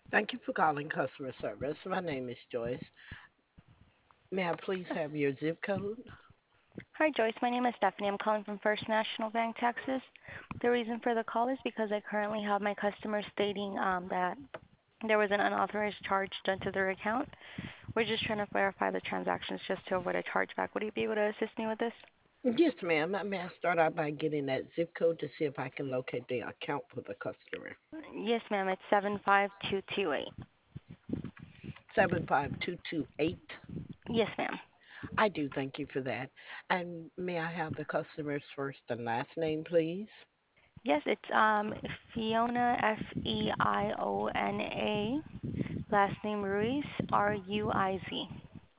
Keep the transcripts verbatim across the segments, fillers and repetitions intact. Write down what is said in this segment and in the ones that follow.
Thank you for calling customer service. My name is Joyce. May I please have your zip code? Hi, Joyce. My name is Stephanie. I'm calling from First National Bank, Texas. The reason for the call is because I currently have my customers stating um, that there was an unauthorized charge done to their account. We're just trying to verify the transactions just to avoid a chargeback. Would you be able to assist me with this? Yes, ma'am. Uh, May I start out by getting that zip code to see if I can locate the account for the customer? Yes, ma'am. It's seven five two two eight. seven five two two eight. Yes, ma'am. I do thank you for that. And may I have the customer's first and last name, please? Yes, it's um Fiona F E I O N A. Last name Ruiz R U I Z.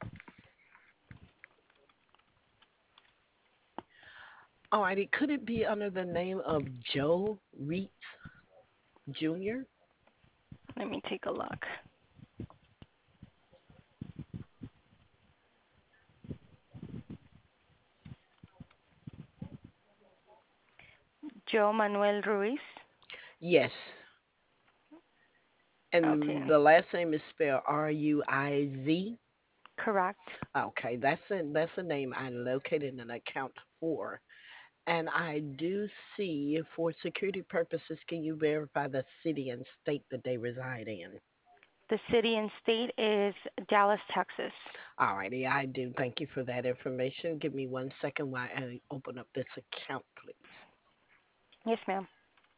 Alrighty, could it be under the name of Joe Reitz Junior? Let me take a look. Joe Manuel Ruiz. Yes. Okay, And the last name is spelled R U I Z. correct. Okay, that's a that's a name I located an account for. And I do see for security purposes, can you verify the city and state that they reside in? The city and state is Dallas, Texas. Alrighty, I do thank you for that information. Give me one second while I open up this account, please. Yes, ma'am.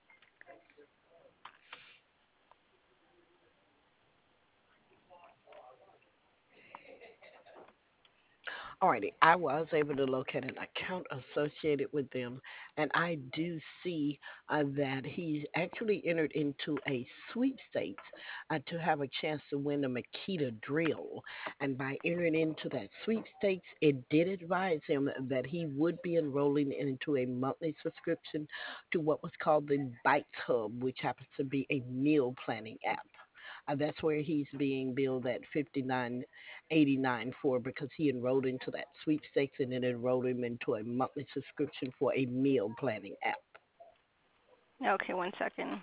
Alrighty, I was able to locate an account associated with them, and I do see uh, that he actually entered into a sweepstakes uh, to have a chance to win a Makita drill. And by entering into that sweepstakes, it did advise him that he would be enrolling into a monthly subscription to what was called the Bites Hub, which happens to be a meal planning app. Uh, that's where he's being billed at fifty-nine eighty-nine for because he enrolled into that sweepstakes and it enrolled him into a monthly subscription for a meal planning app. Okay, one second.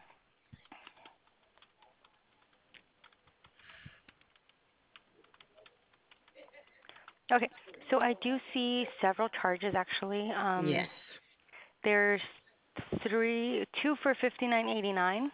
Okay, so I do see several charges actually. Um, Yes. there's three, two for fifty-nine eighty-nine.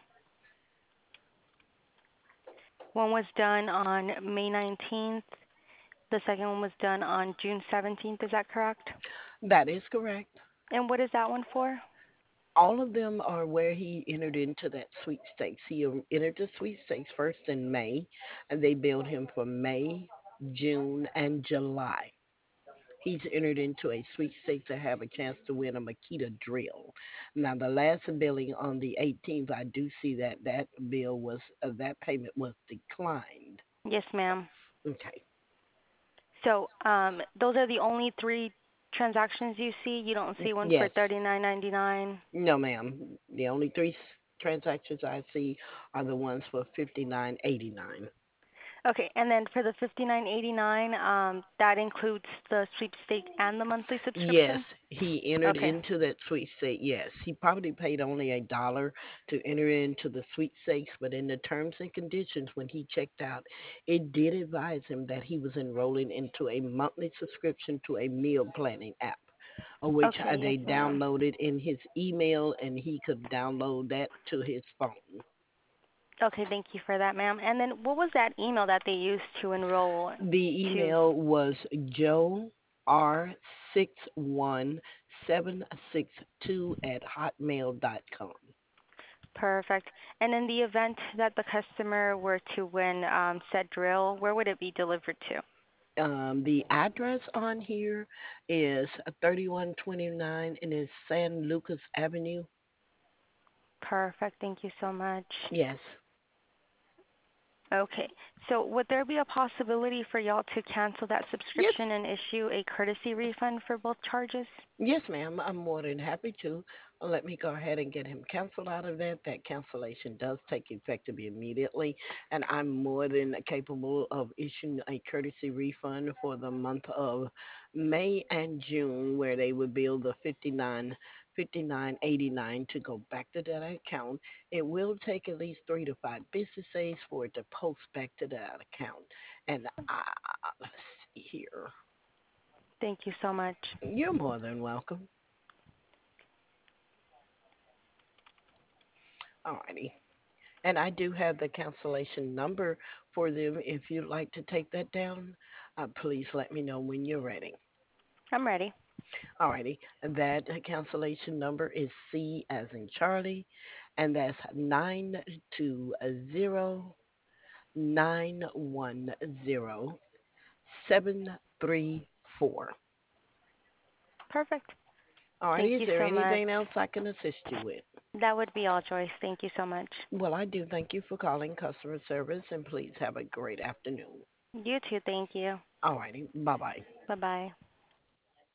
One was done on May nineteenth. The second one was done on June seventeenth. Is that correct? That is correct. And what is that one for? All of them are where he entered into that sweepstakes. He um, entered the sweepstakes first in May, and they billed him for May, June, and July. He's entered into a sweepstakes to have a chance to win a Makita drill. Now, the last billing on the eighteenth, I do see that that bill was uh, that payment was declined. Yes, ma'am. Okay. So um, those are the only three transactions you see. You don't see one for Yes. thirty-nine ninety-nine. No, ma'am. The only three s- transactions I see are the ones for fifty-nine eighty-nine. Okay, and then for the fifty-nine eighty-nine, um, that includes the sweepstake and the monthly subscription. Yes, he entered Okay. into that sweepstake. Yes, he probably paid only a dollar to enter into the sweepstakes, but in the terms and conditions, when he checked out, it did advise him that he was enrolling into a monthly subscription to a meal planning app, uh, which uh, Okay, yes, they ma'am. downloaded in his email, and he could download that to his phone. Okay, thank you for that, ma'am. And then what was that email that they used to enroll The to? email was joe r six one seven six two at hotmail dot com. Perfect. And in the event that the customer were to win um, said drill, where would it be delivered to? Um, the address on here is thirty-one twenty-nine and it's San Lucas Avenue. Perfect. Thank you so much. Yes. Okay. So would there be a possibility for y'all to cancel that Yes. subscription and issue a courtesy refund for both charges? Yes, ma'am. I'm more than happy to. Uh, Let me go ahead and get him canceled out of that. That cancellation does take effect immediately, and I'm more than capable of issuing a courtesy refund for the month of May and June, where they would bill the fifty-nine fifty-nine eighty-nine to go back to that account. It will take at least three to five business days for it to post back to that account. And uh, let's see here. Thank you so much. You're more than welcome. Alrighty. And I do have the cancellation number for them. If you'd like to take that down, uh, please let me know when you're ready. I'm ready. Alrighty. That cancellation number is C as in Charlie, and that's nine two zero nine one zero seven three four. Perfect. Thank Alrighty. Is you there so much. anything else I can assist you with? That would be all, Joyce. Thank you so much. Well, I do thank you for calling customer service, and please have a great afternoon. You too. Thank you. Alrighty. Bye bye. Bye bye.